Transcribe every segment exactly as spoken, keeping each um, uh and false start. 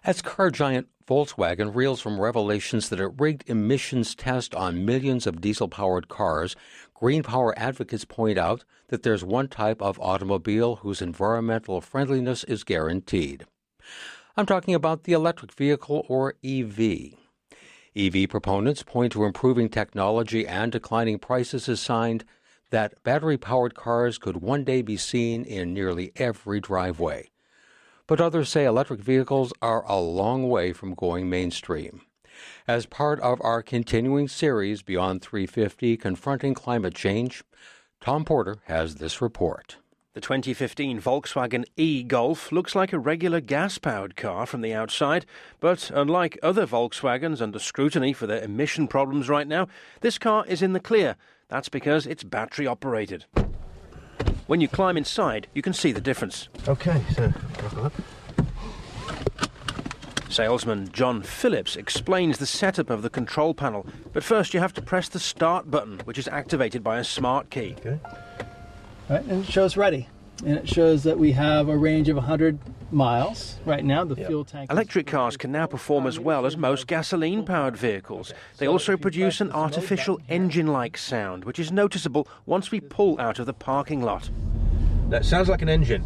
As car giant Volkswagen reels from revelations that it rigged emissions tests on millions of diesel-powered cars, green power advocates point out that there's one type of automobile whose environmental friendliness is guaranteed. I'm talking about the electric vehicle, or E V. E V proponents point to improving technology and declining prices as signs that battery-powered cars could one day be seen in nearly every driveway. But others say electric vehicles are a long way from going mainstream. As part of our continuing series, Beyond three fifty, Confronting Climate Change, Tom Porter has this report. The twenty fifteen Volkswagen e-Golf looks like a regular gas-powered car from the outside, but unlike other Volkswagens under scrutiny for their emission problems right now, this car is in the clear. That's because it's battery-operated. When you climb inside, you can see the difference. Okay, so go up. Salesman John Phillips explains the setup of the control panel, but first you have to press the start button, which is activated by a smart key. Okay. Right, and it shows ready. And it shows that we have a range of one hundred miles. Right now, the yep. fuel tank... Electric cars can now perform as well as most gasoline-powered vehicles. They also produce an artificial engine-like sound, which is noticeable once we pull out of the parking lot. That sounds like an engine.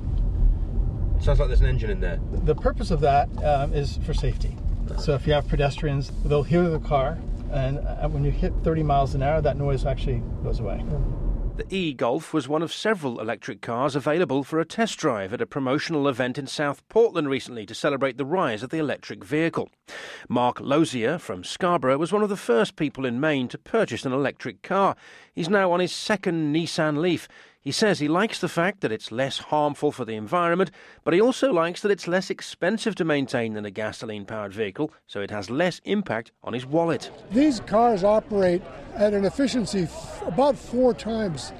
It sounds like there's an engine in there. The purpose of that um, is for safety. So if you have pedestrians, they'll hear the car, and when you hit thirty miles an hour, that noise actually goes away. The e-Golf was one of several electric cars available for a test drive at a promotional event in South Portland recently to celebrate the rise of the electric vehicle. Mark Lozier from Scarborough was one of the first people in Maine to purchase an electric car. He's now on his second Nissan Leaf. He says he likes the fact that it's less harmful for the environment, but he also likes that it's less expensive to maintain than a gasoline-powered vehicle, so it has less impact on his wallet. These cars operate at an efficiency f- about four times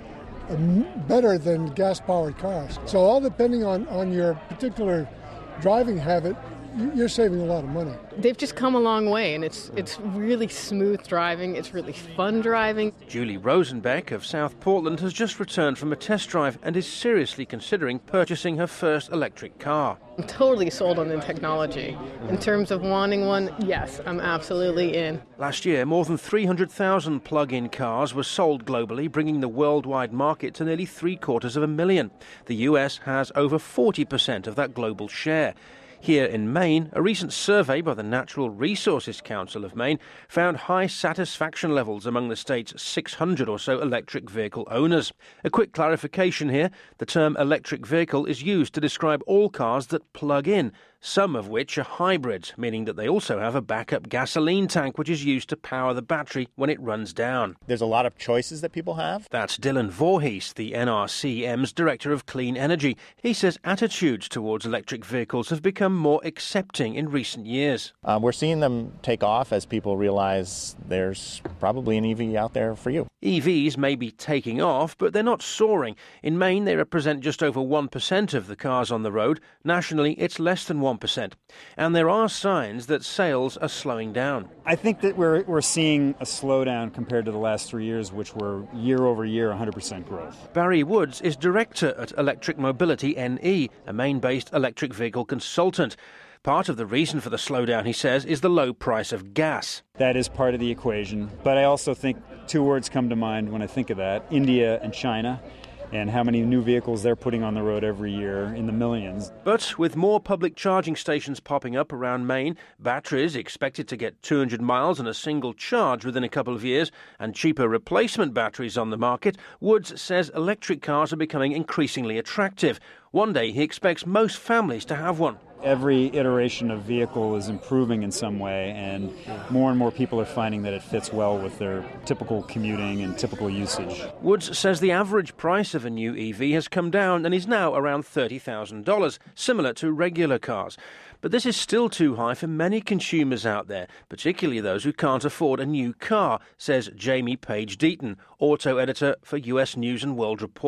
better than gas-powered cars. So all depending on, on your particular driving habit, you're saving a lot of money. They've just come a long way, and it's it's really smooth driving. It's really fun driving. Julie Rosenbeck of South Portland has just returned from a test drive and is seriously considering purchasing her first electric car. I'm totally sold on the technology. In terms of wanting one, yes, I'm absolutely in. Last year, more than three hundred thousand plug-in cars were sold globally, bringing the worldwide market to nearly three-quarters of a million. The U S has over forty percent of that global share. Here in Maine, a recent survey by the Natural Resources Council of Maine found high satisfaction levels among the state's six hundred or so electric vehicle owners. A quick clarification here, the term electric vehicle is used to describe all cars that plug in, some of which are hybrids, meaning that they also have a backup gasoline tank which is used to power the battery when it runs down. There's a lot of choices that people have. That's Dylan Voorhees, the N R C M's Director of Clean Energy. He says attitudes towards electric vehicles have become more accepting in recent years. Uh, we're seeing them take off as people realize there's probably an E V out there for you. E Vs may be taking off, but they're not soaring. In Maine, they represent just over one percent of the cars on the road. Nationally, it's less than one percent. And there are signs that sales are slowing down. I think that we're we're seeing a slowdown compared to the last three years, which were year over year one hundred percent growth. Barry Woods is director at Electric Mobility N E, a Maine-based electric vehicle consultant. Part of the reason for the slowdown, he says, is the low price of gas. That is part of the equation. But I also think two words come to mind when I think of that: India and China, and how many new vehicles they're putting on the road every year in the millions. But with more public charging stations popping up around Maine, batteries expected to get two hundred miles in a single charge within a couple of years, and cheaper replacement batteries on the market, Woods says electric cars are becoming increasingly attractive. One day he expects most families to have one. Every iteration of vehicle is improving in some way, and more and more people are finding that it fits well with their typical commuting and typical usage. Woods says the average price of a new E V has come down and is now around thirty thousand dollars, similar to regular cars. But this is still too high for many consumers out there, particularly those who can't afford a new car, says Jamie Page Deaton, auto editor for U S News and World Report.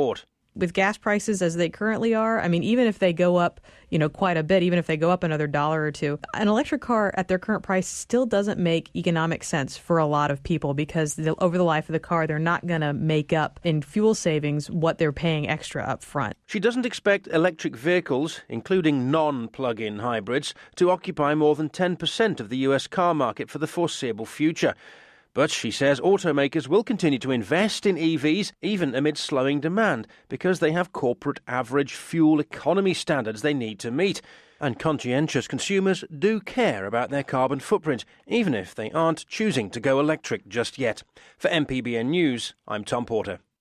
with gas prices as they currently are, I mean, even if they go up, you know, quite a bit, even if they go up another dollar or two, an electric car at their current price still doesn't make economic sense for a lot of people because the, over the life of the car, they're not going to make up in fuel savings what they're paying extra up front. She doesn't expect electric vehicles, including non-plug-in hybrids, to occupy more than ten percent of the U S car market for the foreseeable future. But she says automakers will continue to invest in E Vs even amid slowing demand because they have corporate average fuel economy standards they need to meet. And conscientious consumers do care about their carbon footprint, even if they aren't choosing to go electric just yet. For M P B N News, I'm Tom Porter.